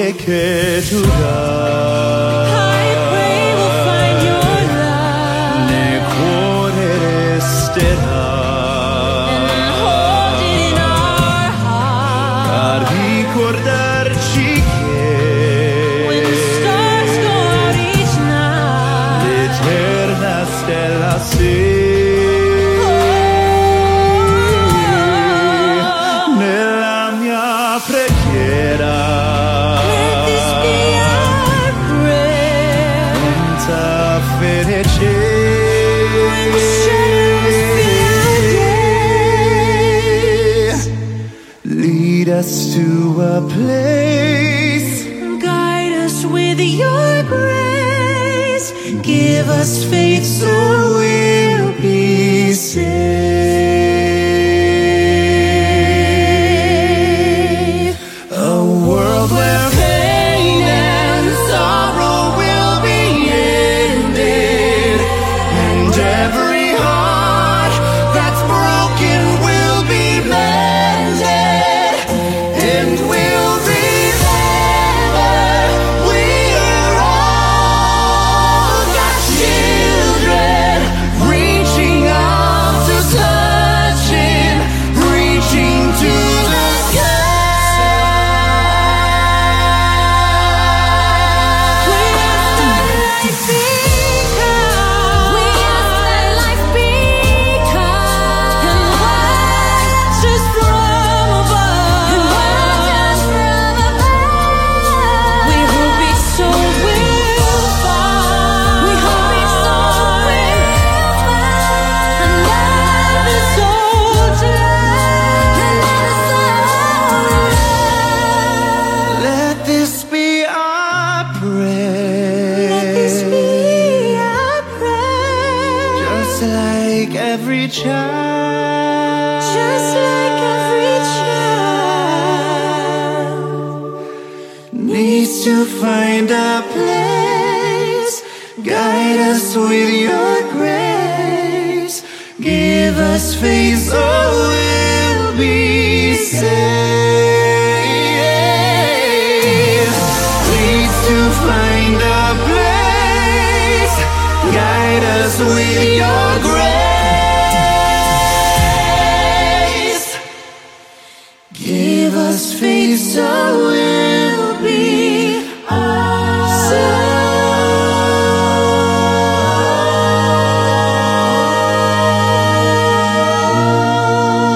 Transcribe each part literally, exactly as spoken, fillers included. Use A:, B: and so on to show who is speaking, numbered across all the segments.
A: che tu dai.
B: I pray we'll find your love.
A: Nel cuore resterà.
B: And hold it in our heart.
A: A ricordarci che
B: When the stars go out each night.
A: l'eterna stella sei. Nella mia preghiera.
B: Let this be our prayer.
A: Quanta felice.
B: When the shadows fill our days.
A: Lead us to a place.
B: Guide us with your grace. Give us faith so we'll be saved.
A: A world where pain and sorrow will be ended, and every heart that's broken will be mended, and we'll remember we're all God's children, reaching out to touching, reaching to the sky.
B: We ask that life be kind. We ask that life be kind. And watch us from above. And watch us from above. We hope each soul will find. We hope each soul will find. Another soul to love. Another soul to love.
A: Let this be our prayer.
B: Let this be our prayer.
A: Just like every child.
B: Just like every child
A: needs to find a place. Guide us with your grace. Give us faith so we'll be saved. Needs to find a place. Guide us with your grace. Give us faith so we'll be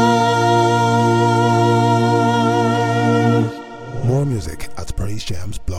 C: More music at praise jams